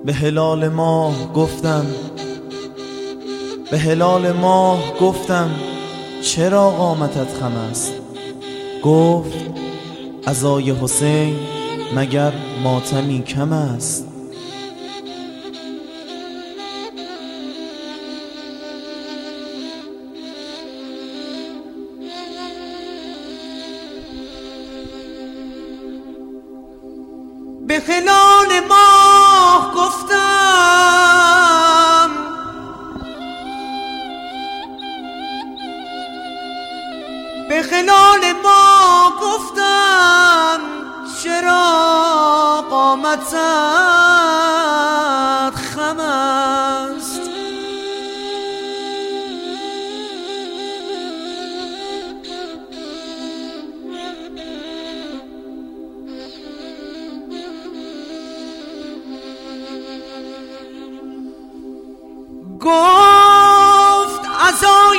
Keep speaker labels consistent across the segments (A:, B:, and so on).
A: به هلال ماه گفتم، به هلال ماه گفتم چرا قامتت خم است؟ گفت عزای حسین مگر ماتمی کم است؟
B: به هلال ماه گفتم، به هلال ماه گفتم چرا قامتت خم است؟ گفت عزای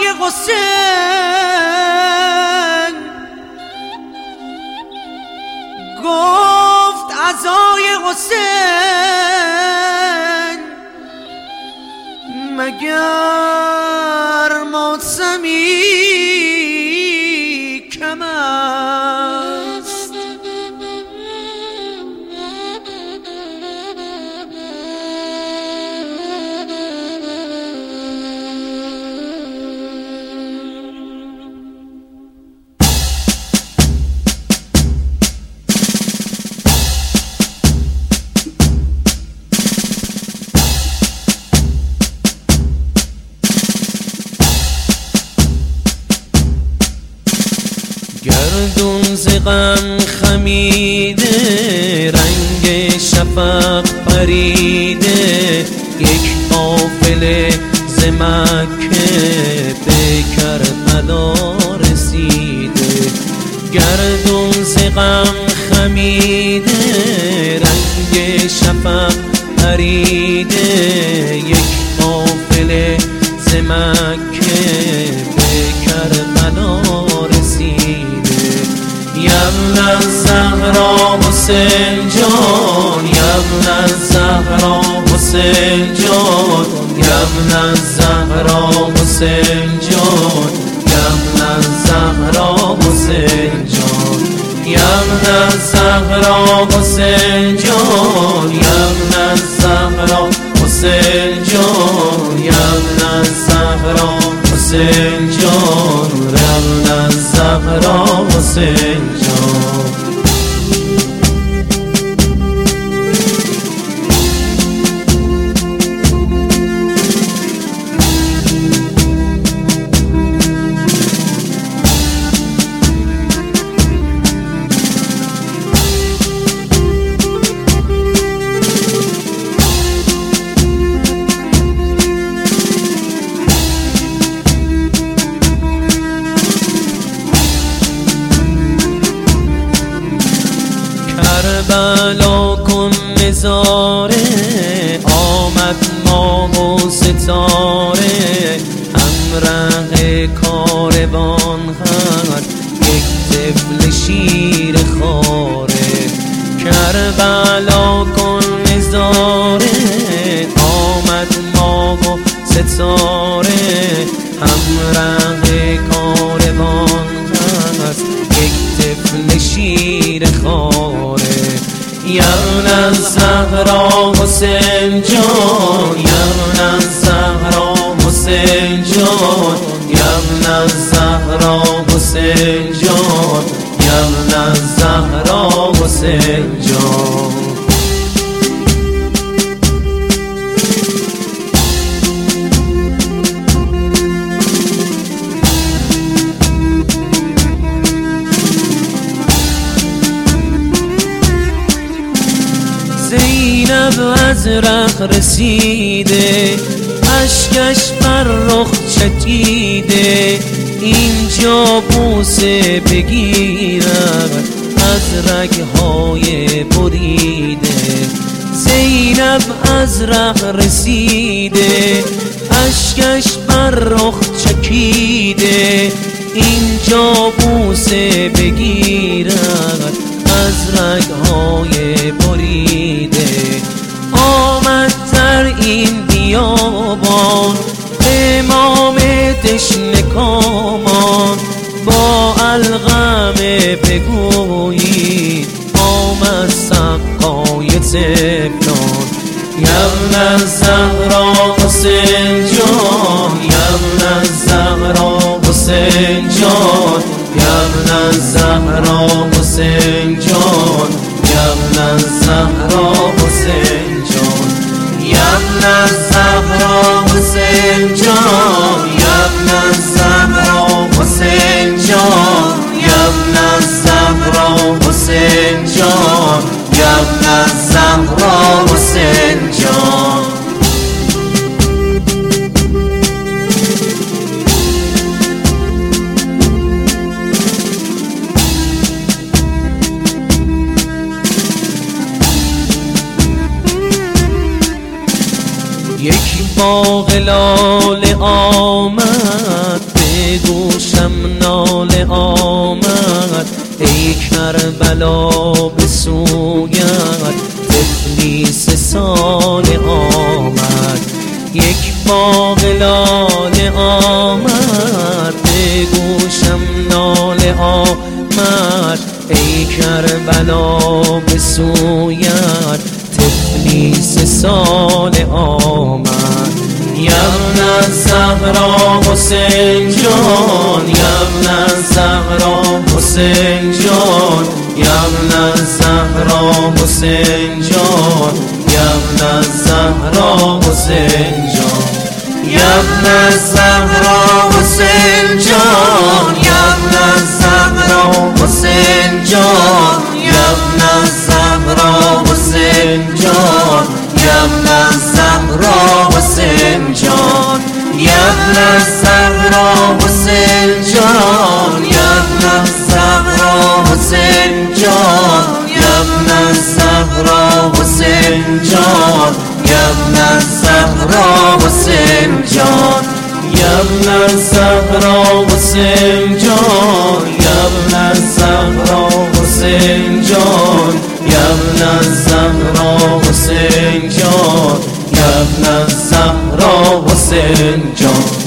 B: حسین، گفت عزای حسین مگر ماتمی کم است؟
C: گردون ز غم خمیده، رنگ شفق پریده، یک قافله ز مکه به کربلا رسیده. گردون ز غم خمیده، رنگ شفق پریده، یک قافله ز مکه به کربلا رسیده. یبن الزهرا حسین جان، یبن الزهرا حسین جان، یبن الزهرا حسین جان، یبن الزهرا حسین جان، یبن الزهرا حسین جان، یبن الزهرا حسین جان، یبن الزهرا حسین جان، یبن الزهرا حسین جان. کربلا کن نظاره، آمد ماه و ستاره، همراه کاروان هست یک طفل شیر خواره. کربلا کن نظاره، آمد ماه و ستاره، همراه کاروان هست یک طفل شیر خواره. یبن الزهرا حسین جان، یبن الزهرا حسین جان، یبن الزهرا حسین جان، یبن الزهرا حسین جان. زینب از رخ رسیده، اشکش بر رخ چکیده، اینجا بوسه بگیرد از رگهای بریده. زینب از رخ رسیده، اشکش بر رخ چکیده، اینجا بوسه بگیرد از رگهای بریده. آمد بیابان امام دشنه کامان با الغمه بگویید آمد سقای طفلان یبن الزهرا حسین جان یبن الزهرا حسین جان یبن الزهرا حسین جان یبن الزهرا حسین جان یبن الزهرا حسین جان یبن الزهرا حسین جان یبن الزهرا حسین جان یبن الزهرا حسین جان یک باغ لاله آمد به گوشم ناله آمد ای کربلا به سویت طفلی 3 ساله آمد یک باغ لاله آمد به گوشم ناله آمد ای کربلا به سویت طفلی 3 ساله آمد یبن الزهرا حسین جان یبن الزهرا حسین جان یبن الزهرا حسین جان یبن الزهرا حسین جان یبن الزهرا حسین جان یبن الزهرا حسین جان یبن الزهرا حسین جان یبن الزهرا حسین جان یبن الزهرا حسین جان یبن الزهرا حسین جان یبن الزهرا حسین جان یبن الزهرا حسین جان یبن الزهرا حسین جان یبن الزهرا حسین جان یبن الزهرا حسین جان یبن الزهرا حسین جان